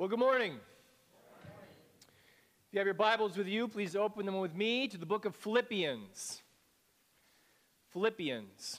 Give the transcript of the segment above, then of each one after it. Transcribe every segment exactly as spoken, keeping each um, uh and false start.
Well, good morning. If you have your Bibles with you, please open them with me to the book of Philippians. Philippians.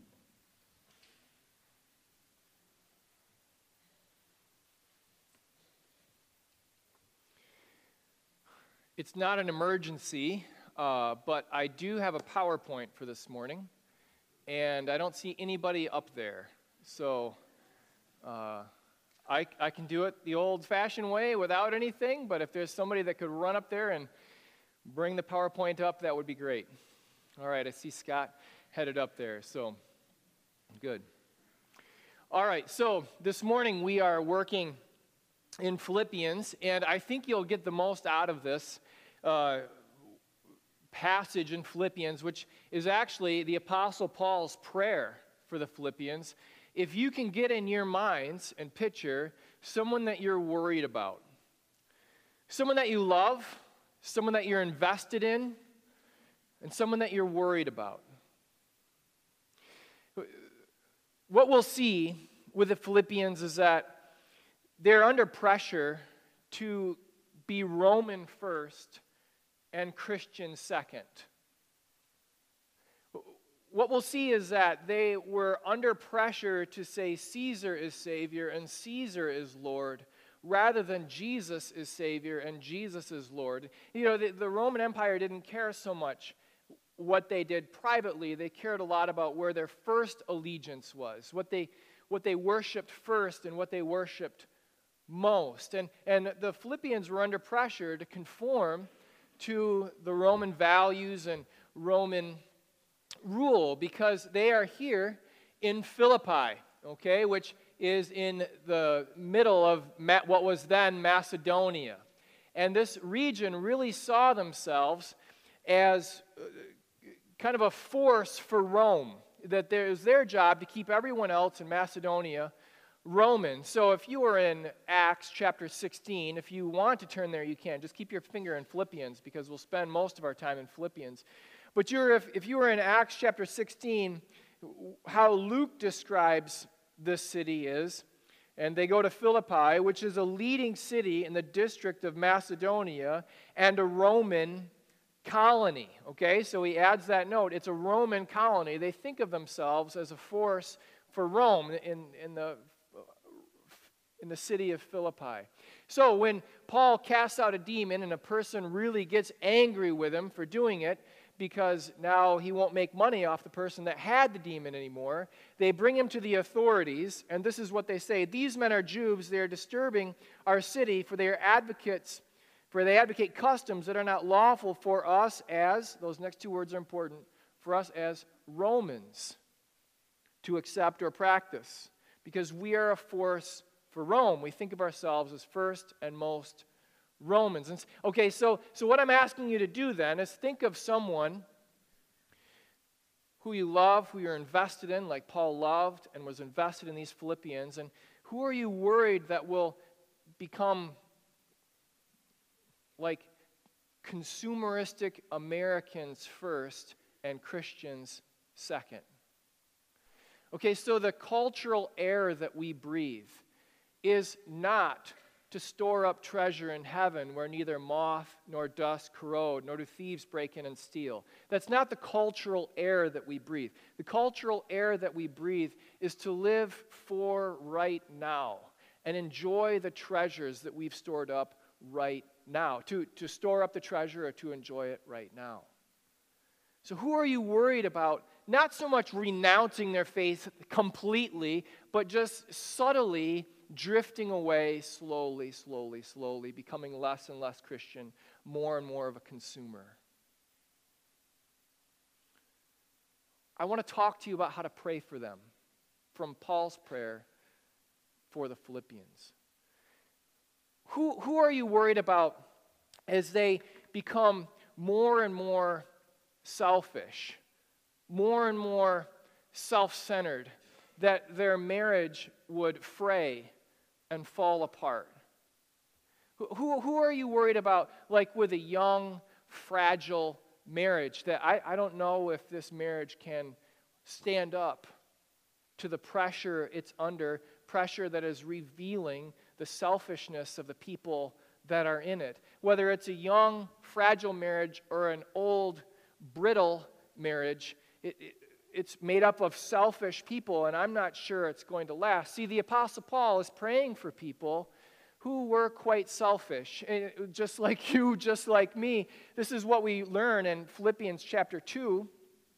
It's not an emergency, uh, but I do have a PowerPoint for this morning, and I don't see anybody up there. So uh, I, I can do it the old-fashioned way without anything, but if there's somebody that could run up there and bring the PowerPoint up, that would be great. All right, I see Scott headed up there, so good. All right, so this morning we are working in Philippians, and I think you'll get the most out of this uh, passage in Philippians, which is actually the Apostle Paul's prayer for the Philippians. If you can get in your minds and picture someone that you're worried about, someone that you love, someone that you're invested in, and someone that you're worried about. What we'll see with the Philippians is that they're under pressure to be Roman first and Christian second. What we'll see is that they were under pressure to say Caesar is Savior and Caesar is Lord, rather than Jesus is Savior and Jesus is Lord. You know, the, the Roman Empire didn't care so much what they did privately. They cared a lot about where their first allegiance was, what they what they worshipped first and what they worshipped most. And, and the Philippians were under pressure to conform to the Roman values and Roman rule because they are here in Philippi, okay, which is in the middle of Ma- what was then Macedonia. And this region really saw themselves as uh, kind of a force for Rome, that it was their job to keep everyone else in Macedonia Roman. So if you were in Acts chapter sixteen, if you want to turn there, you can. Just keep your finger in Philippians because we'll spend most of our time in Philippians. But you're, if, if you were in Acts chapter sixteen, how Luke describes this city is, and they go to Philippi, which is a leading city in the district of Macedonia and a Roman colony. Okay, so he adds that note. It's a Roman colony. They think of themselves as a force for Rome in, in the in the city of Philippi. So when Paul casts out a demon and a person really gets angry with him for doing it, because now he won't make money off the person that had the demon anymore, they bring him to the authorities, and this is what they say: these men are Jews, they are disturbing our city, for they are advocates, for they advocate customs that are not lawful for us as, those next two words are important, for us as Romans to accept or practice, because we are a force for Rome. We think of ourselves as first and most Romans. And, okay, so, so what I'm asking you to do then is think of someone who you love, who you're invested in, like Paul loved and was invested in these Philippians, and who are you worried that will become like consumeristic Americans first and Christians second? Okay, so the cultural air that we breathe is not to store up treasure in heaven where neither moth nor dust corrode, nor do thieves break in and steal. That's not the cultural air that we breathe. The cultural air that we breathe is to live for right now and enjoy the treasures that we've stored up right now, to, to store up the treasure or to enjoy it right now. So who are you worried about? Not so much renouncing their faith completely, but just subtly drifting away slowly, slowly, slowly, becoming less and less Christian, more and more of a consumer. I want to talk to you about how to pray for them from Paul's prayer for the Philippians. Who, who are you worried about as they become more and more selfish, more and more self-centered, that their marriage would fray and fall apart? Who, who are you worried about, like with a young, fragile marriage, that I, I don't know if this marriage can stand up to the pressure it's under, pressure that is revealing the selfishness of the people that are in it. Whether it's a young, fragile marriage or an old, brittle marriage, it, it, it's made up of selfish people, and I'm not sure it's going to last. See, the Apostle Paul is praying for people who were quite selfish, just like you, just like me. This is what we learn in Philippians chapter two,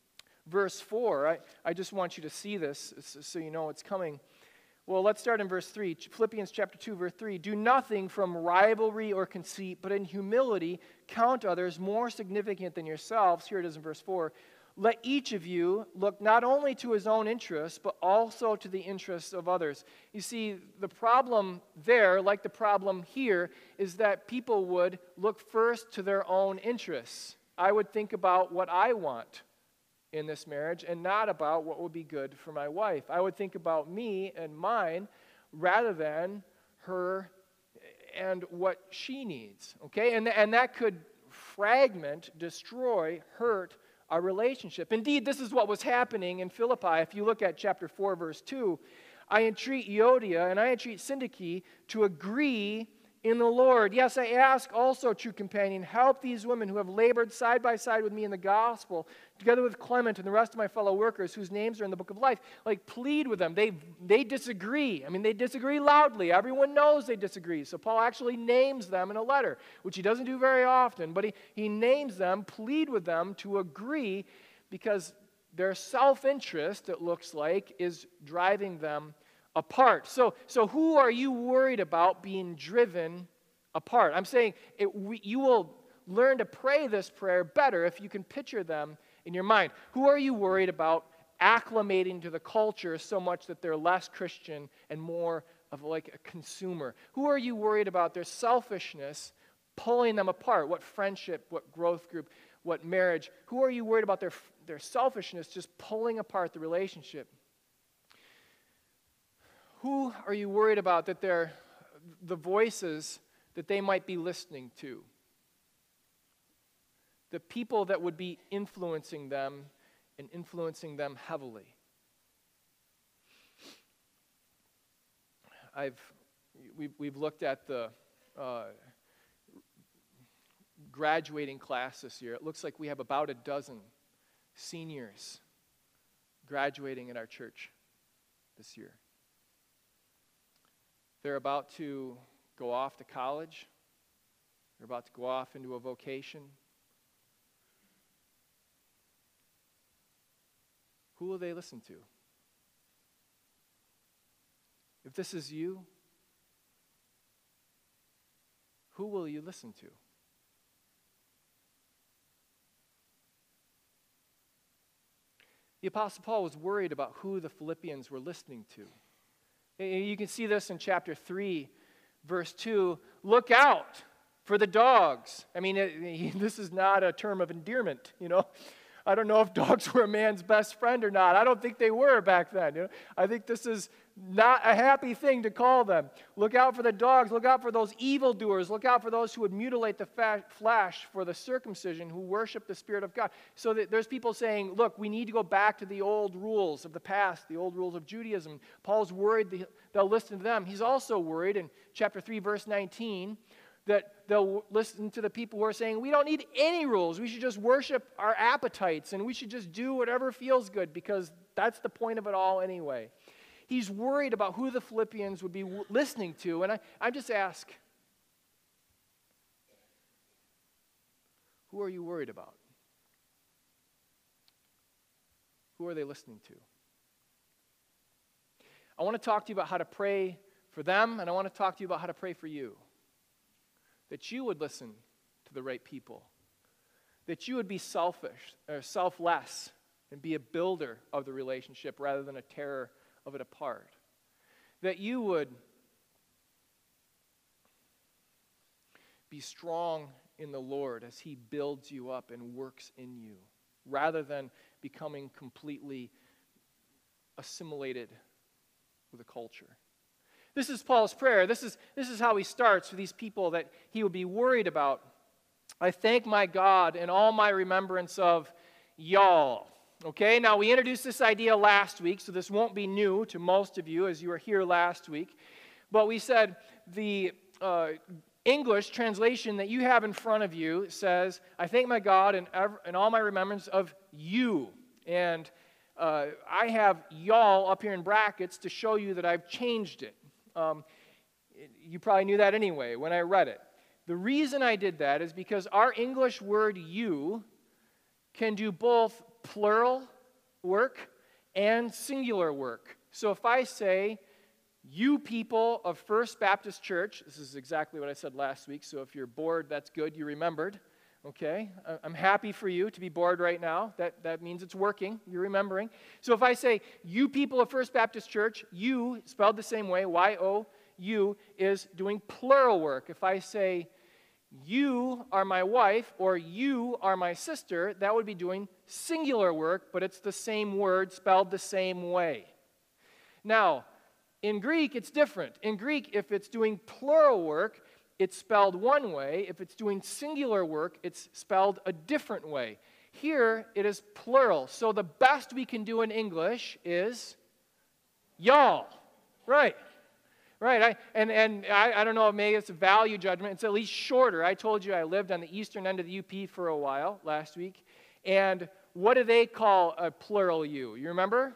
verse four. I, I just want you to see this so you know it's coming. Well, let's start in verse three. Philippians chapter two, verse three. Do nothing from rivalry or conceit, but in humility count others more significant than yourselves. Here it is in verse four. Let each of you look not only to his own interests, but also to the interests of others. You see, the problem there, like the problem here, is that people would look first to their own interests. I would think about what I want in this marriage and not about what would be good for my wife. I would think about me and mine rather than her and what she needs. Okay? And, and that could fragment, destroy, hurt our relationship. Indeed, this is what was happening in Philippi. If you look at chapter four, verse two, I entreat Euodia and I entreat Syntyche to agree in the Lord. Yes, I ask also, true companion, help these women who have labored side by side with me in the gospel, together with Clement and the rest of my fellow workers whose names are in the book of life. Like, plead with them. They, they disagree. I mean, they disagree loudly. Everyone knows they disagree. So Paul actually names them in a letter, which he doesn't do very often, but he, he names them, plead with them to agree because their self-interest, it looks like, is driving them apart. So, so who are you worried about being driven apart? I'm saying it, we, you will learn to pray this prayer better if you can picture them in your mind. Who are you worried about acclimating to the culture so much that they're less Christian and more of like a consumer? Who are you worried about their selfishness pulling them apart? What friendship, what growth group, what marriage? Who are you worried about their, their selfishness just pulling apart the relationship? Who are you worried about that they're the voices that they might be listening to? The people that would be influencing them and influencing them heavily. I've we've, we've looked at the uh, graduating class this year. It looks like we have about a dozen seniors graduating in our church this year. They're about to go off to college. They're about to go off into a vocation. Who will they listen to? If this is you, who will you listen to? The Apostle Paul was worried about who the Philippians were listening to. You can see this in chapter three, verse two. Look out for the dogs. I mean, it, this is not a term of endearment, you know. I don't know if dogs were a man's best friend or not. I don't think they were back then. You know? I think this is not a happy thing to call them. Look out for the dogs. Look out for those evildoers. Look out for those who would mutilate the fa- flesh for the circumcision, who worship the Spirit of God. So that there's people saying, look, we need to go back to the old rules of the past, the old rules of Judaism. Paul's worried they'll listen to them. He's also worried in chapter three, verse nineteen, that they'll listen to the people who are saying, we don't need any rules. We should just worship our appetites, and we should just do whatever feels good, because that's the point of it all anyway. He's worried about who the Philippians would be w- listening to, and I, I just ask, who are you worried about? Who are they listening to? I want to talk to you about how to pray for them, and I want to talk to you about how to pray for you. That you would listen to the right people. That you would be selfish or selfless and be a builder of the relationship rather than a tearer of it apart. That you would be strong in the Lord as He builds you up and works in you, rather than becoming completely assimilated with a culture. This is Paul's prayer. This is, this is how he starts for these people that he would be worried about. I thank my God in all my remembrance of y'all. Okay, now we introduced this idea last week, so this won't be new to most of you as you were here last week. But we said the uh, English translation that you have in front of you says, I thank my God in, ever, in all my remembrance of you. And uh, I have y'all up here in brackets to show you that I've changed it. Um, you probably knew that anyway when I read it. The reason I did that is because our English word you can do both plural work and singular work. So if I say, you people of First Baptist Church, this is exactly what I said last week, so if you're bored, that's good, you remembered, okay? I'm happy for you to be bored right now. That, that means it's working, you're remembering. So if I say, you people of First Baptist Church, you, spelled the same way, Y O U, is doing plural work. If I say, you are my wife, or you are my sister, that would be doing singular work, but it's the same word spelled the same way. Now, in Greek, it's different. In Greek, if it's doing plural work, it's spelled one way. If it's doing singular work, it's spelled a different way. Here, it is plural. So the best we can do in English is y'all. Right. Right, I, and, and I, I don't know, maybe it's a value judgment. It's at least shorter. I told you I lived on the eastern end of the U P for a while last week. And what do they call a plural you? You remember?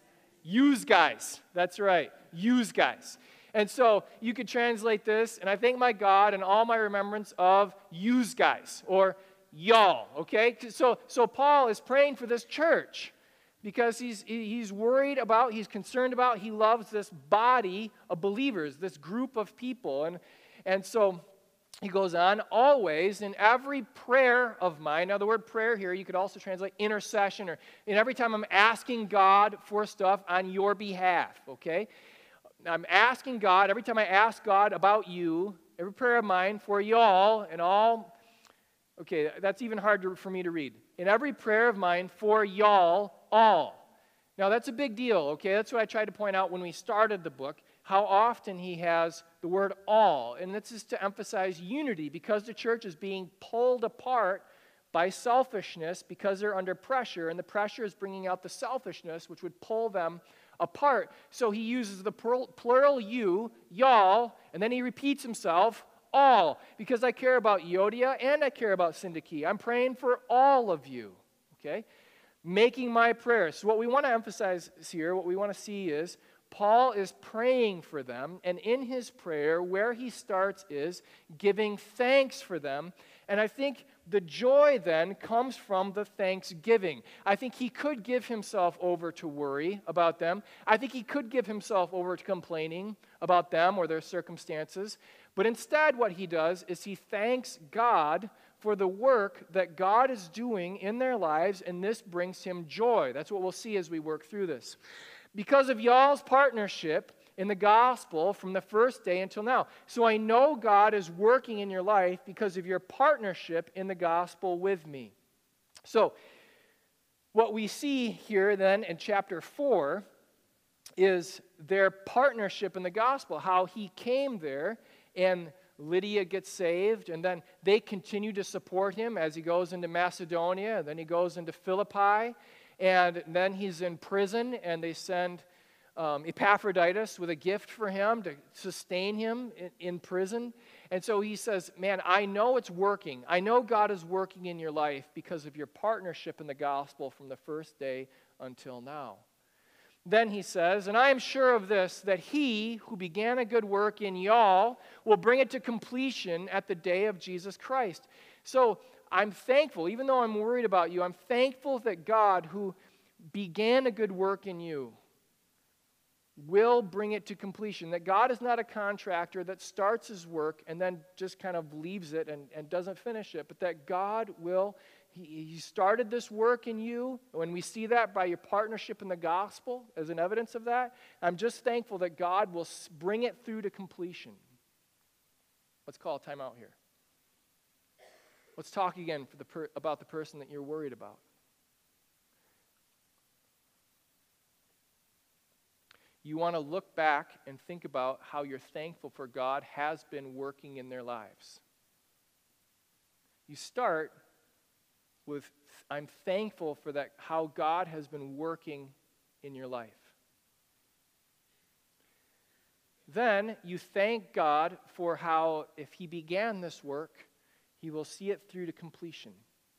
Use guys. That's right, use guys. And so you could translate this, and I thank my God in all my remembrance of use guys, or y'all, okay? So, so Paul is praying for this church. Because he's, he's worried about, he's concerned about, he loves this body of believers, this group of people. And, and so he goes on, always in every prayer of mine. Now the word prayer here, you could also translate intercession, or in every time I'm asking God for stuff on your behalf, okay? I'm asking God, every time I ask God about you, every prayer of mine for y'all and all, okay, that's even hard to, for me to read. In every prayer of mine for y'all, all. Now that's a big deal, okay? That's what I tried to point out when we started the book, how often he has the word all. And this is to emphasize unity, because the church is being pulled apart by selfishness because they're under pressure, and the pressure is bringing out the selfishness which would pull them apart. So he uses the plural you, y'all, and then he repeats himself, all, because I care about Euodia and I care about Syntyche. I'm praying for all of you, okay? Making my prayer. So what we want to emphasize here, what we want to see is Paul is praying for them, and in his prayer, where he starts is giving thanks for them. And I think the joy then comes from the thanksgiving. I think he could give himself over to worry about them. I think he could give himself over to complaining about them or their circumstances. But instead, what he does is he thanks God for the work that God is doing in their lives, and this brings him joy. That's what we'll see as we work through this. Because of y'all's partnership in the gospel from the first day until now. So I know God is working in your life because of your partnership in the gospel with me. So what we see here then in chapter four is their partnership in the gospel, how he came there and Lydia gets saved, and then they continue to support him as he goes into Macedonia, and then he goes into Philippi, and then he's in prison, and they send um, Epaphroditus with a gift for him to sustain him in, in prison. And so he says, man, I know it's working. I know God is working in your life because of your partnership in the gospel from the first day until now. Then he says, and I am sure of this, that he who began a good work in y'all will bring it to completion at the day of Jesus Christ. So I'm thankful, even though I'm worried about you, I'm thankful that God, who began a good work in you, will bring it to completion. That God is not a contractor that starts his work and then just kind of leaves it and, and doesn't finish it, but that God will, he, he started this work in you. When we see that by your partnership in the gospel as an evidence of that, I'm just thankful that God will bring it through to completion. Let's call a time out here. Let's talk again for the per, about the person that you're worried about. You want to look back and think about how you're thankful for God has been working in their lives. You start with, I'm thankful for that, how God has been working in your life. then you thank God for how, if he began this work, he will see it through to completion.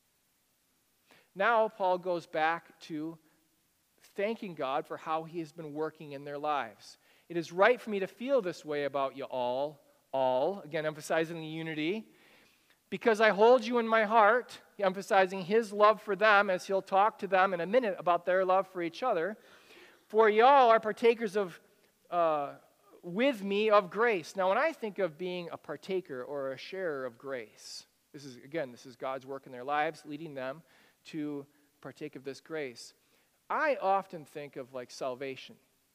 Now, Paul goes back to thanking God for how he has been working in their lives. It is right for me to feel this way about you all, all, again, emphasizing the unity, because I hold you in my heart, emphasizing his love for them, as he'll talk to them in a minute about their love for each other. For y'all are partakers of, uh, with me of grace. Now, when I think of being a partaker or a sharer of grace, this is, again, this is God's work in their lives, leading them to partake of this grace. I often think of like salvation.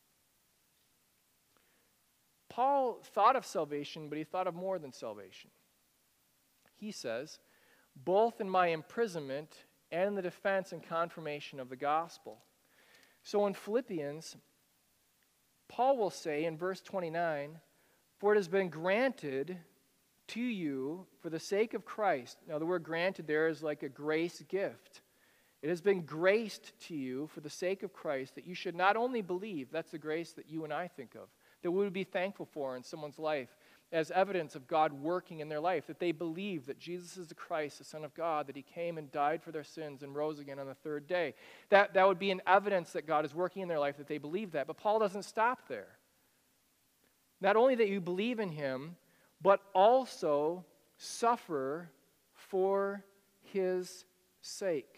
Paul thought of salvation, but he thought of more than salvation. He says, both in my imprisonment and in the defense and confirmation of the gospel. So in Philippians, Paul will say in verse twenty-nine, for it has been granted to you for the sake of Christ. Now the word granted there is like a grace gift. It has been graced to you for the sake of Christ that you should not only believe, that's the grace that you and I think of, that we would be thankful for in someone's life as evidence of God working in their life, that they believe that Jesus is the Christ, the Son of God, that he came and died for their sins and rose again on the third day. That, that would be an evidence that God is working in their life, that they believe that. But Paul doesn't stop there. Not only that you believe in him, but also suffer for his sake.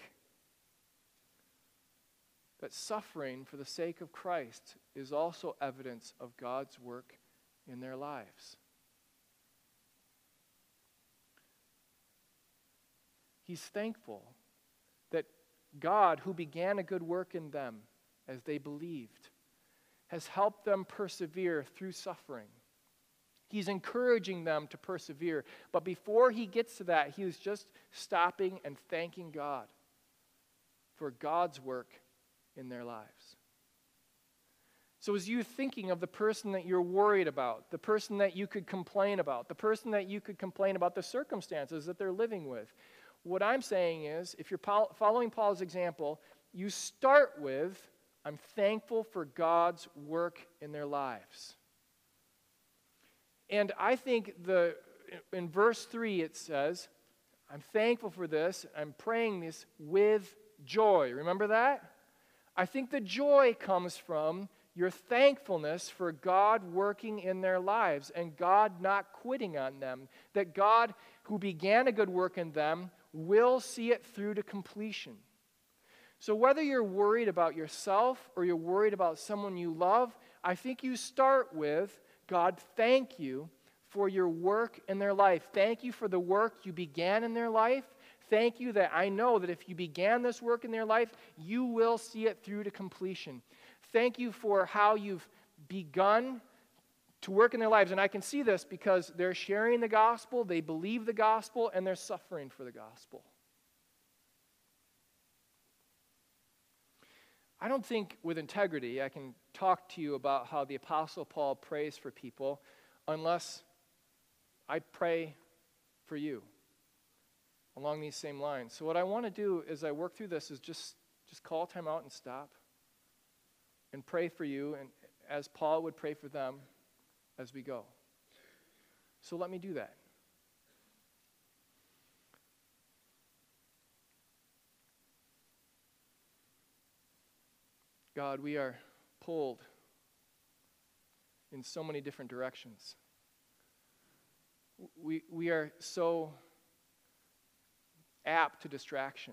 That suffering for the sake of Christ is also evidence of God's work in their lives. He's thankful that God, who began a good work in them as they believed, has helped them persevere through suffering. He's encouraging them to persevere. But before he gets to that, he was just stopping and thanking God for God's work in their lives. So as you're thinking of the person that you're worried about, the person that you could complain about, the person that you could complain about the circumstances that they're living with, what I'm saying is, if you're following Paul's example, you start with, I'm thankful for God's work in their lives. And I think the in verse three it says, I'm thankful for this, I'm praying this with joy. Remember that? I think the joy comes from your thankfulness for God working in their lives and God not quitting on them. That God, who began a good work in them, will see it through to completion. So whether you're worried about yourself or you're worried about someone you love, I think you start with, God, thank you for your work in their life. Thank you for the work you began in their life. Thank you that I know that if you began this work in their life, you will see it through to completion. Thank you for how you've begun to work in their lives. And I can see this because they're sharing the gospel, they believe the gospel, and they're suffering for the gospel. I don't think with integrity I can talk to you about how the Apostle Paul prays for people unless I pray for you along these same lines. So what I want to do as I work through this is just, just call time out and stop and pray for you, and as Paul would pray for them as we go. So let me do that. God, we are pulled in so many different directions. We, we are so apt to distraction.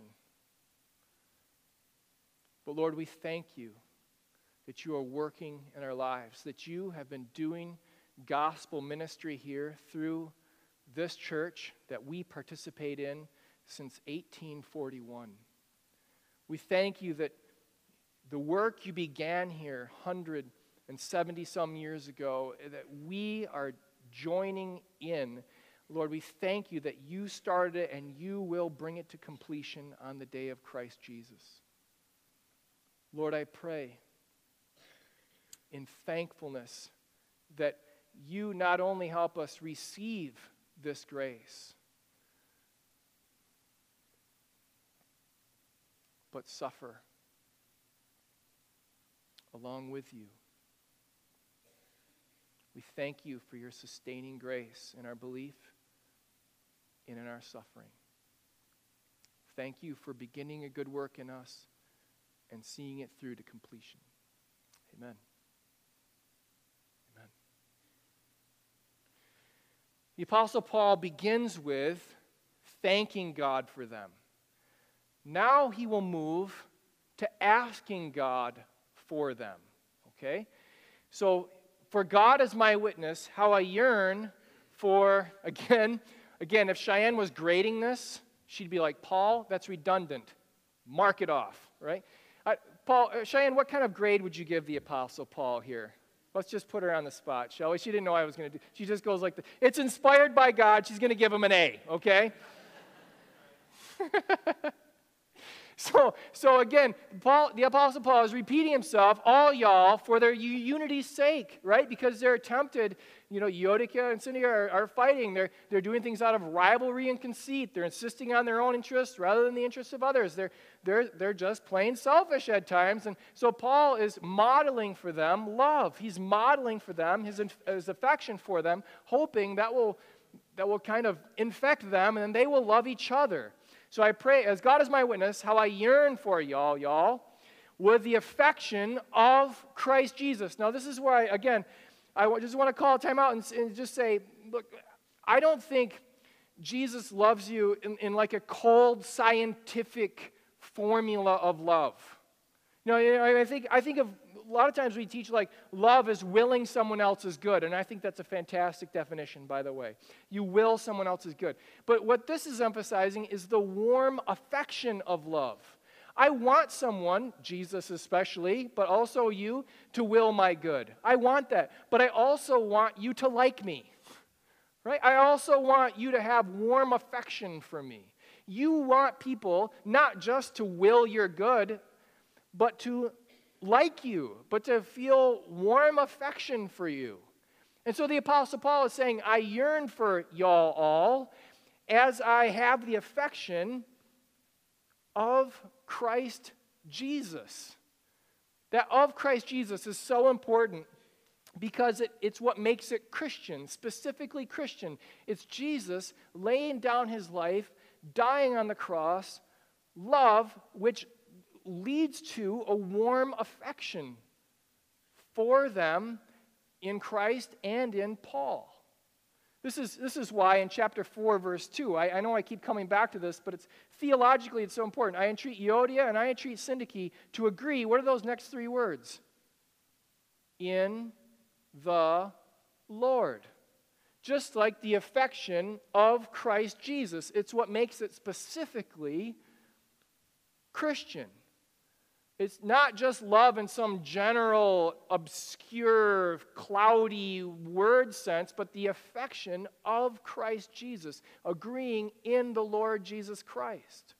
But Lord, we thank you that you are working in our lives, that you have been doing gospel ministry here through this church that we participate in since eighteen forty-one. We thank you that the work you began here one hundred seventy some years ago, that we are joining in. Lord, we thank you that you started it and you will bring it to completion on the day of Christ Jesus. Lord, I pray in thankfulness that you not only help us receive this grace, but suffer along with you. We We thank you for your sustaining grace in our belief and in our suffering. Thank you for beginning a good work in us and seeing it through to completion. Amen. Amen. The Apostle Paul begins with thanking God for them. Now he will move to asking God for them. Okay? So, for God is my witness, how I yearn for, again, again, if Cheyenne was grading this, she'd be like, Paul, that's redundant. Mark it off, right? Uh, Paul, uh, Cheyenne, what kind of grade would you give the Apostle Paul here? Let's just put her on the spot, shall we? She didn't know I was going to do. She just goes like, the, it's inspired by God. She's going to give him an A, okay? So, so again, Paul, the Apostle Paul is repeating himself, all y'all, for their unity's sake, right? Because they're tempted, you know, Euodia and Syntyche are, are fighting. They're, they're doing things out of rivalry and conceit. They're insisting on their own interests rather than the interests of others. They're, they're, they're just plain selfish at times. And so Paul is modeling for them love. He's modeling for them his, his affection for them, hoping that will, that will kind of infect them, and then they will love each other. So I pray, as God is my witness, how I yearn for y'all, y'all, with the affection of Christ Jesus. Now, this is where I, again, I just want to call a time out and, and just say, look, I don't think Jesus loves you in, in like a cold, scientific formula of love. You know, I think, I think of, a lot of times we teach like love is willing someone else's good, and I think that's a fantastic definition, by the way. You will someone else's good. But what this is emphasizing is the warm affection of love. I want someone, Jesus especially, but also you, to will my good. I want that. But I also want you to like me, right? I also want you to have warm affection for me. You want people not just to will your good, but to like you, but to feel warm affection for you. And so the Apostle Paul is saying, I yearn for y'all all as I have the affection of Christ Jesus. That of Christ Jesus is so important because it, it's what makes it Christian, specifically Christian. It's Jesus laying down his life, dying on the cross, love, which leads to a warm affection for them in Christ and in Paul. This is, this is why in chapter four, verse two, I, I know I keep coming back to this, but it's theologically it's so important. I entreat Euodia and I entreat Syntyche to agree. What are those next three words? In the Lord. Just like the affection of Christ Jesus. It's what makes it specifically Christian. It's not just love in some general, obscure, cloudy word sense, but the affection of Christ Jesus, agreeing in the Lord Jesus Christ.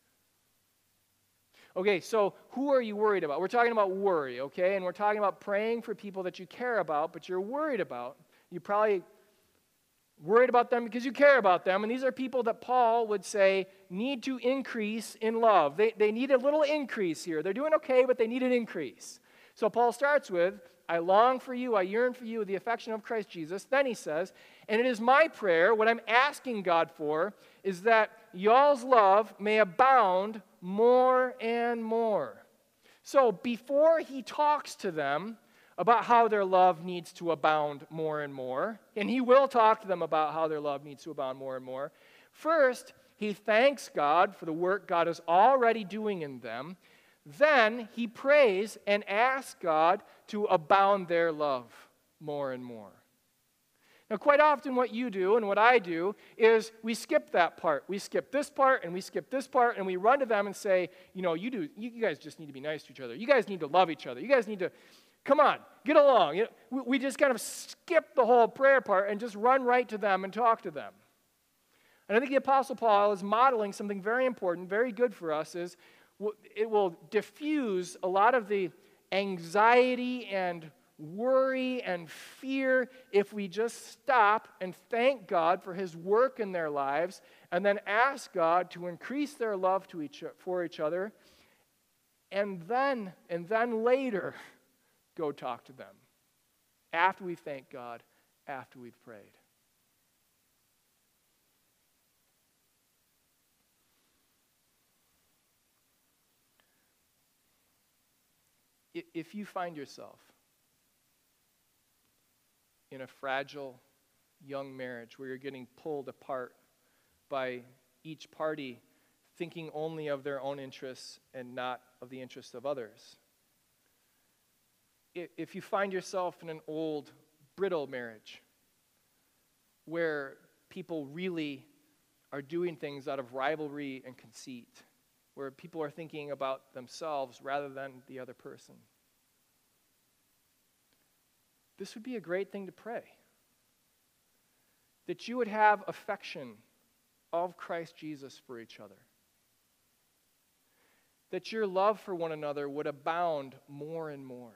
Okay, so who are you worried about? We're talking about worry, okay? And we're talking about praying for people that you care about, but you're worried about. You probably worried about them because you care about them. And these are people that Paul would say need to increase in love. They, they need a little increase here. They're doing okay, but they need an increase. So Paul starts with, I long for you, I yearn for you with the affection of Christ Jesus. Then he says, and it is my prayer, what I'm asking God for, is that y'all's love may abound more and more. So before he talks to them about how their love needs to abound more and more, and he will talk to them about how their love needs to abound more and more, first, he thanks God for the work God is already doing in them. Then he prays and asks God to abound their love more and more. Now, quite often what you do and what I do is we skip that part. We skip this part and we skip this part and we run to them and say, you know, you do. You guys just need to be nice to each other. You guys need to love each other. You guys need to, come on, get along. You know, we, we just kind of skip the whole prayer part and just run right to them and talk to them. And I think the Apostle Paul is modeling something very important, very good for us, is it will diffuse a lot of the anxiety and worry and fear if we just stop and thank God for his work in their lives and then ask God to increase their love to each, for each other, and then, and then later go talk to them after we thank God after we've prayed. If you find yourself in a fragile young marriage where you're getting pulled apart by each party thinking only of their own interests and not of the interests of others, if you find yourself in an old, brittle marriage where people really are doing things out of rivalry and conceit, where people are thinking about themselves rather than the other person, this would be a great thing to pray. That you would have affection of Christ Jesus for each other. That your love for one another would abound more and more.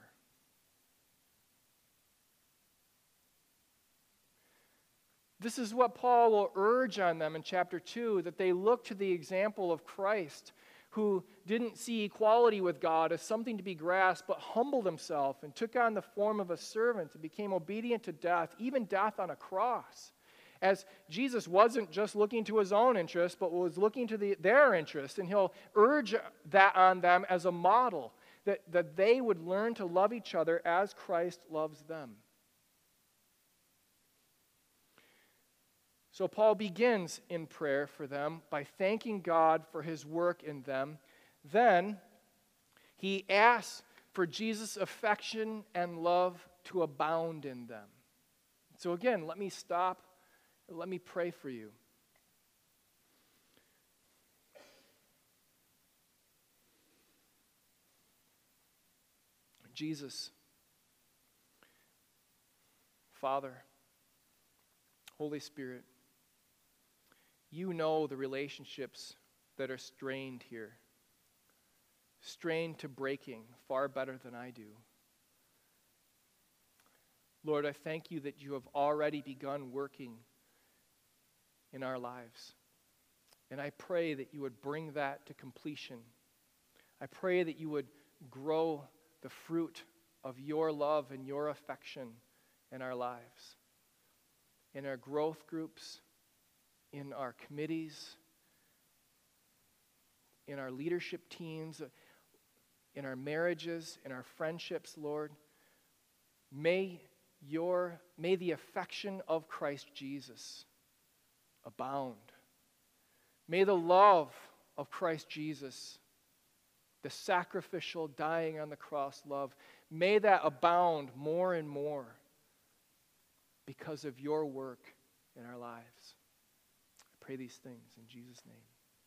This is what Paul will urge on them in chapter two, that they look to the example of Christ, who didn't see equality with God as something to be grasped, but humbled himself and took on the form of a servant and became obedient to death, even death on a cross. As Jesus wasn't just looking to his own interest, but was looking to the, their interest, and he'll urge that on them as a model, that, that they would learn to love each other as Christ loves them. So Paul begins in prayer for them by thanking God for his work in them. Then he asks for Jesus' affection and love to abound in them. So again, let me stop. Let me pray for you. Jesus, Father, Holy Spirit, you know the relationships that are strained here, strained to breaking far better than I do. Lord, I thank you that you have already begun working in our lives. And I pray that you would bring that to completion. I pray that you would grow the fruit of your love and your affection in our lives, in our growth groups, in our committees, in our leadership teams, in our marriages, in our friendships, Lord. May your, may the affection of Christ Jesus abound. May the love of Christ Jesus, the sacrificial dying on the cross love, may that abound more and more because of your work in our lives. I pray these things in Jesus' name.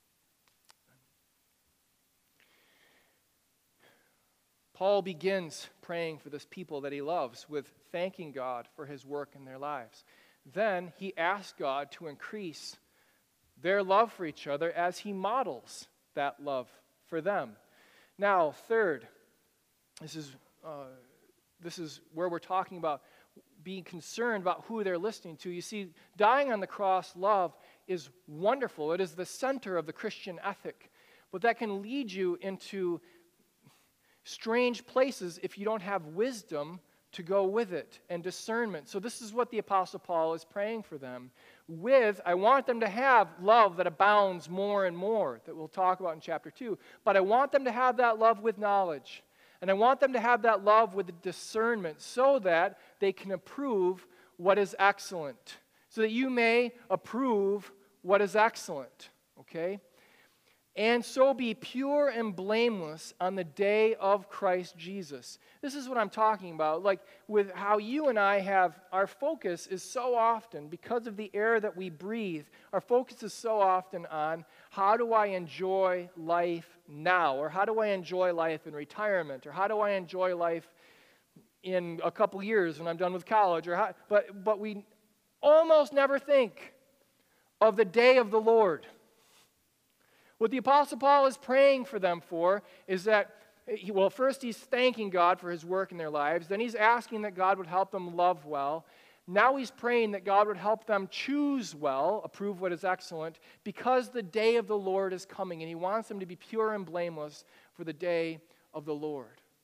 Paul begins praying for this people that he loves with thanking God for his work in their lives. Then he asks God to increase their love for each other as he models that love for them. Now, third, this is, uh, this is where we're talking about being concerned about who they're listening to. You see, dying on the cross love is wonderful. It is the center of the Christian ethic. But that can lead you into strange places if you don't have wisdom to go with it and discernment. So this is what the Apostle Paul is praying for them with. I want them to have love that abounds more and more, that we'll talk about in chapter two. But I want them to have that love with knowledge. And I want them to have that love with discernment so that they can approve what is excellent. So that you may approve what is excellent. Okay? And so be pure and blameless on the day of Christ Jesus. This is what I'm talking about. Like with how you and I have, our focus is so often, because of the air that we breathe, our focus is so often on how do I enjoy life now? Or how do I enjoy life in retirement? Or how do I enjoy life in a couple years when I'm done with college? Or how, but, but we almost never think of the day of the Lord. What the Apostle Paul is praying for them for is that, he, well, first he's thanking God for his work in their lives. Then he's asking that God would help them love well. Now he's praying that God would help them choose well, approve what is excellent, because the day of the Lord is coming, and he wants them to be pure and blameless for the day of the Lord.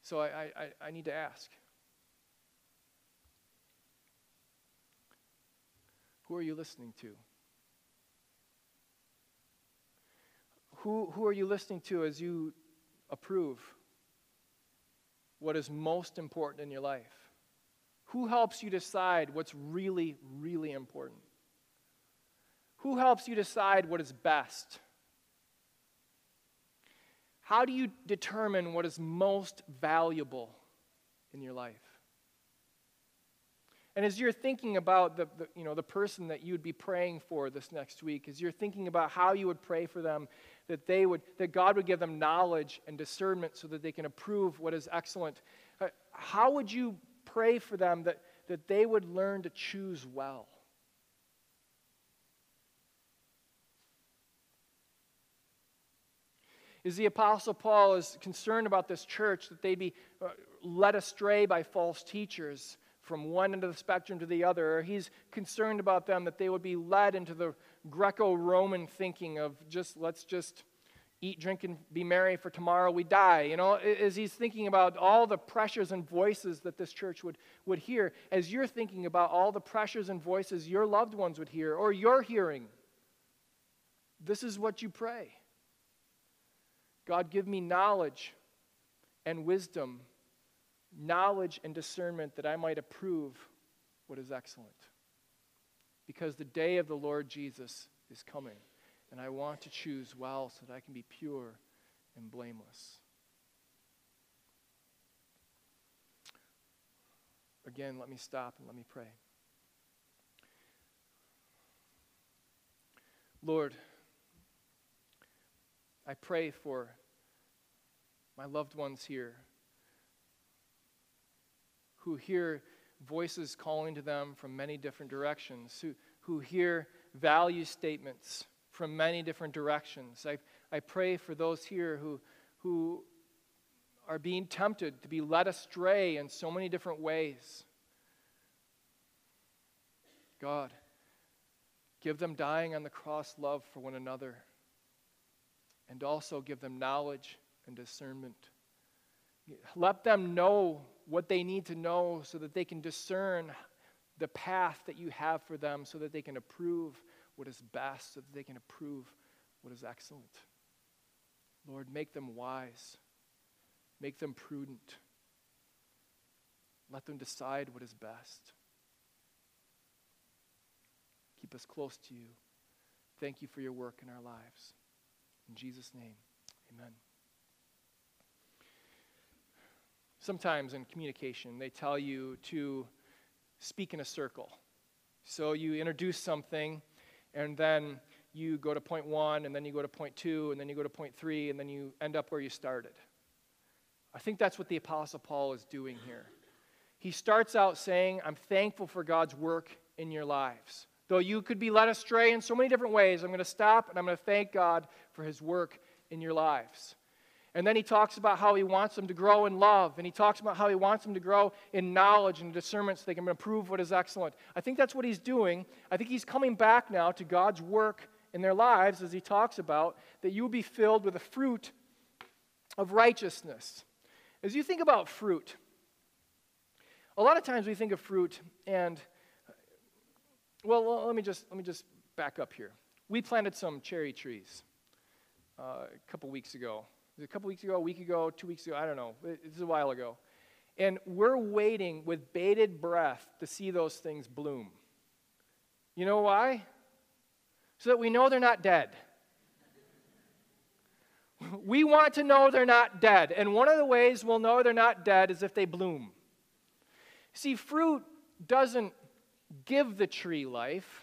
So I, I, I need to ask, who are you listening to? Who, who are you listening to as you approve what is most important in your life? Who helps you decide what's really, really important? Who helps you decide what is best? How do you determine what is most valuable in your life? And as you're thinking about the, the, you know, the person that you would be praying for this next week, as you're thinking about how you would pray for them, that they would, that God would give them knowledge and discernment so that they can approve what is excellent, uh, how would you pray for them that, that they would learn to choose well? Is the Apostle Paul is concerned about this church, that they'd be uh, led astray by false teachers from one end of the spectrum to the other, or he's concerned about them that they would be led into the Greco-Roman thinking of just, let's just eat, drink, and be merry, for tomorrow we die. You know, as he's thinking about all the pressures and voices that this church would, would hear, as you're thinking about all the pressures and voices your loved ones would hear, or you're hearing, this is what you pray. God, give me knowledge and wisdom, knowledge and discernment that I might approve what is excellent. Because the day of the Lord Jesus is coming, and I want to choose well so that I can be pure and blameless. Again, let me stop and let me pray. Lord, I pray for my loved ones here who hear voices calling to them from many different directions, who, who hear value statements from many different directions. I, I pray for those here who, who are being tempted to be led astray in so many different ways. God, give them dying on the cross love for one another, and also give them knowledge and discernment. Let them know what they need to know so that they can discern the path that you have for them, so that they can approve what is best, so that they can approve what is excellent. Lord, make them wise. Make them prudent. Let them decide what is best. Keep us close to you. Thank you for your work in our lives. In Jesus' name, amen. Sometimes in communication, they tell you to speak in a circle. So you introduce something, and then you go to point one, and then you go to point two, and then you go to point three, and then you end up where you started. I think that's what the Apostle Paul is doing here. He starts out saying, I'm thankful for God's work in your lives. Though you could be led astray in so many different ways, I'm going to stop and I'm going to thank God for his work in your lives. And then he talks about how he wants them to grow in love, and he talks about how he wants them to grow in knowledge and discernment so they can improve what is excellent. I think that's what he's doing. I think he's coming back now to God's work in their lives as he talks about that you will be filled with the fruit of righteousness. As you think about fruit, a lot of times we think of fruit and, well, let me just let me just back up here. We planted some cherry trees uh, a couple weeks ago. Was it a couple weeks ago, a week ago, two weeks ago? I don't know. It's a while ago. And we're waiting with bated breath to see those things bloom. You know why? So that we know they're not dead. We want to know they're not dead. And one of the ways we'll know they're not dead is if they bloom. See, fruit doesn't give the tree life.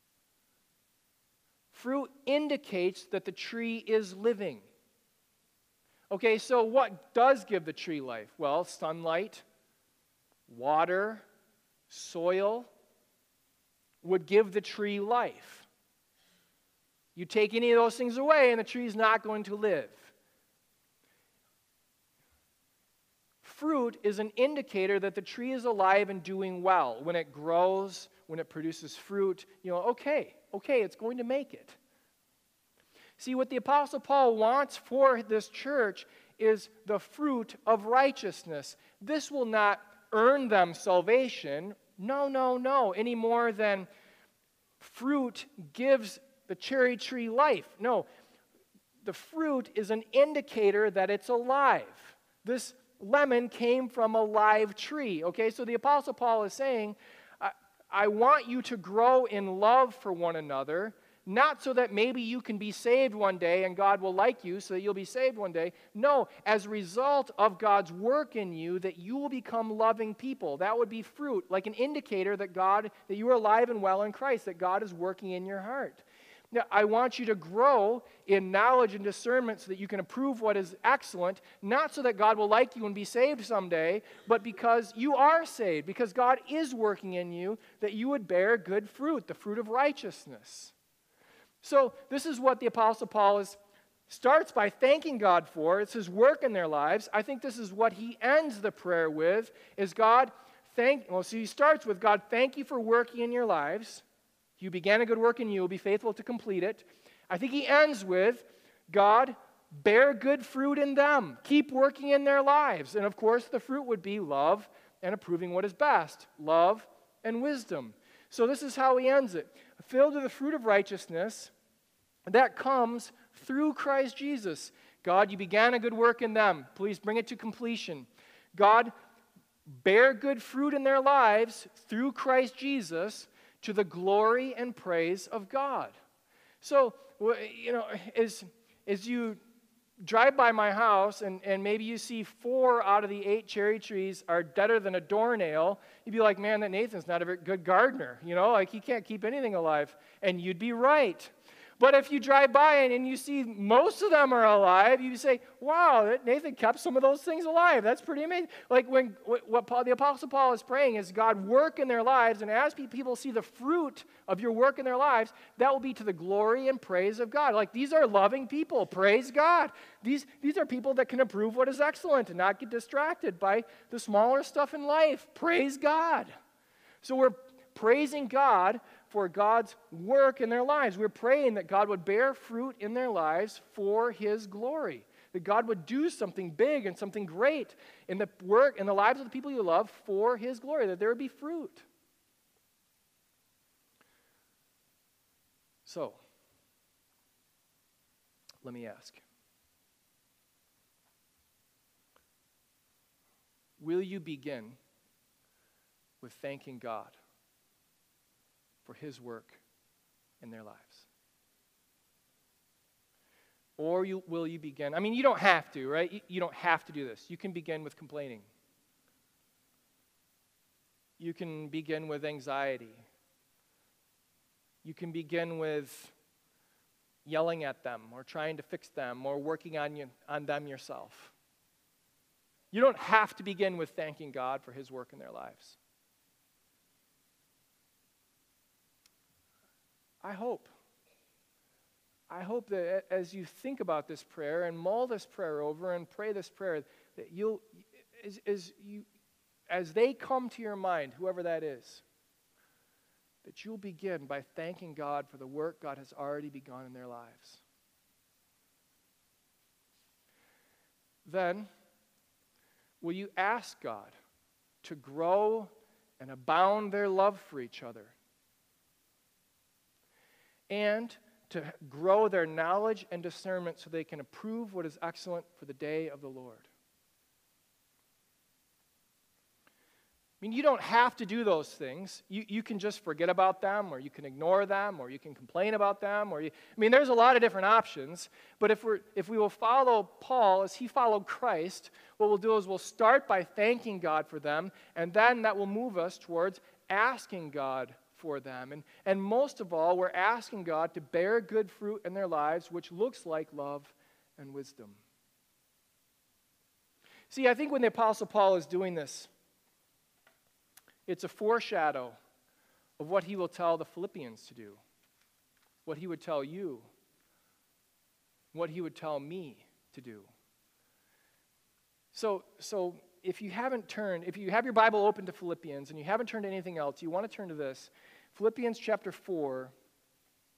Fruit indicates that the tree is living. Okay, so what does give the tree life? Well, sunlight, water, soil would give the tree life. You take any of those things away and the tree's not going to live. Fruit is an indicator that the tree is alive and doing well. When it grows, when it produces fruit, you know, okay, okay, it's going to make it. See, what the Apostle Paul wants for this church is the fruit of righteousness. This will not earn them salvation. No, no, no, any more than fruit gives the cherry tree life. No, the fruit is an indicator that it's alive. This lemon came from a live tree. Okay, so the Apostle Paul is saying, I, I want you to grow in love for one another, not so that maybe you can be saved one day and God will like you so that you'll be saved one day. No, as a result of God's work in you, that you will become loving people. That would be fruit, like an indicator that God, that you are alive and well in Christ, that God is working in your heart. Now, I want you to grow in knowledge and discernment so that you can approve what is excellent, not so that God will like you and be saved someday, but because you are saved, because God is working in you, that you would bear good fruit, the fruit of righteousness. So this is what the Apostle Paul is, starts by thanking God for. It's his work in their lives. I think this is what he ends the prayer with, is God, thank, well, so he starts with, God, thank you for working in your lives. You began a good work in you, will be faithful to complete it. I think he ends with, God, bear good fruit in them. Keep working in their lives. And of course, the fruit would be love and approving what is best, love and wisdom. So this is how he ends it. Filled with the fruit of righteousness, that comes through Christ Jesus. God, you began a good work in them. Please bring it to completion. God, bear good fruit in their lives through Christ Jesus to the glory and praise of God. So, you know, as, as you drive by my house and, and maybe you see four out of the eight cherry trees are deader than a doornail, you'd be like, man, that Nathan's not a very good gardener. You know, like he can't keep anything alive. And you'd be right. But if you drive by and, and you see most of them are alive, you say, wow, Nathan kept some of those things alive. That's pretty amazing. Like when what Paul, the Apostle Paul is praying is God work in their lives, and as people see the fruit of your work in their lives, that will be to the glory and praise of God. Like these are loving people. Praise God. These, these are people that can approve what is excellent and not get distracted by the smaller stuff in life. Praise God. So we're praising God for God's work in their lives. We're praying that God would bear fruit in their lives for his glory. That God would do something big and something great in the work, in the lives of the people you love for his glory, that there would be fruit. So, let me ask. Will you begin with thanking God for his work in their lives? Or you, will you begin, I mean, you don't have to, right? You, you don't have to do this. You can begin with complaining. You can begin with anxiety. You can begin with yelling at them or trying to fix them or working on, you, on them yourself. You don't have to begin with thanking God for his work in their lives. I hope, I hope that as you think about this prayer and mull this prayer over and pray this prayer, that you'll, as, as, you, as they come to your mind, whoever that is, that you'll begin by thanking God for the work God has already begun in their lives. Then, will you ask God to grow and abound their love for each other? And to grow their knowledge and discernment so they can approve what is excellent for the day of the Lord. I mean, you don't have to do those things. You, you can just forget about them, or you can ignore them, or you can complain about them. Or you, I mean, there's a lot of different options. But if, we're, if we will follow Paul as he followed Christ, what we'll do is we'll start by thanking God for them, and then that will move us towards asking God for them. And, and most of all, we're asking God to bear good fruit in their lives, which looks like love and wisdom. See, I think when the Apostle Paul is doing this, it's a foreshadow of what he will tell the Philippians to do, what he would tell you, what he would tell me to do. So, so if you haven't turned, if you have your Bible open to Philippians and you haven't turned to anything else, you want to turn to this. Philippians chapter four,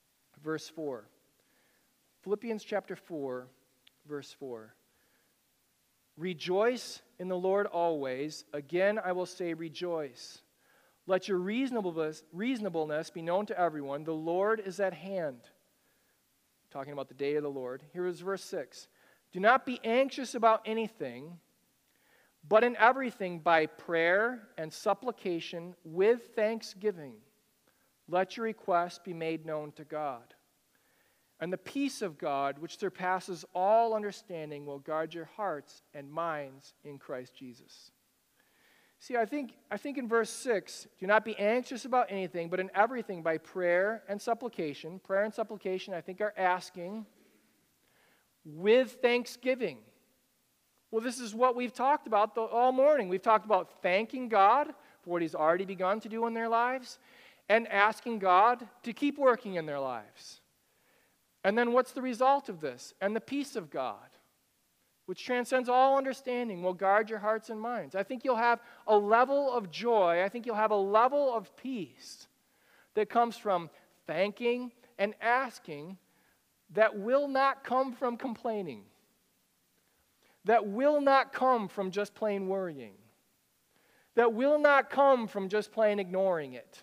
verse four. Philippians chapter four, verse four. Rejoice in the Lord always. Again, I will say rejoice. Let your reasonableness, reasonableness be known to everyone. The Lord is at hand. Talking about the day of the Lord. Here is verse six. Do not be anxious about anything, but in everything by prayer and supplication with thanksgiving, let your requests be made known to God. And the peace of God, which surpasses all understanding, will guard your hearts and minds in Christ Jesus. See, I think, I think in verse six, do not be anxious about anything, but in everything by prayer and supplication. Prayer and supplication, I think, are asking with thanksgiving. Well, this is what we've talked about the, all morning. We've talked about thanking God for what He's already begun to do in their lives and asking God to keep working in their lives. And then what's the result of this? And the peace of God, which transcends all understanding, will guard your hearts and minds. I think you'll have a level of joy, I think you'll have a level of peace that comes from thanking and asking that will not come from complaining, that will not come from just plain worrying, that will not come from just plain ignoring it.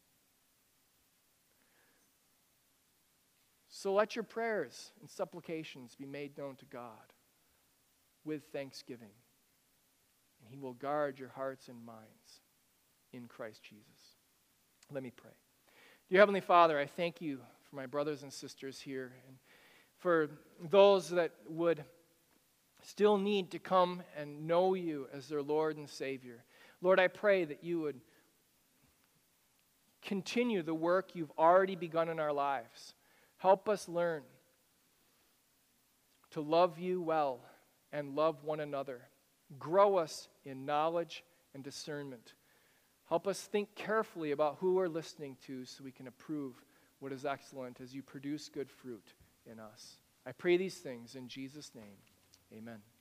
So let your prayers and supplications be made known to God with thanksgiving, and He will guard your hearts and minds in Christ Jesus. Let me pray. Dear Heavenly Father, I thank You for my brothers and sisters here, and for those that would still need to come and know You as their Lord and Savior. Lord, I pray that You would continue the work You've already begun in our lives. Help us learn to love You well and love one another. Grow us in knowledge and discernment. Help us think carefully about who we're listening to so we can approve what is excellent as You produce good fruit in us. I pray these things in Jesus' name. Amen.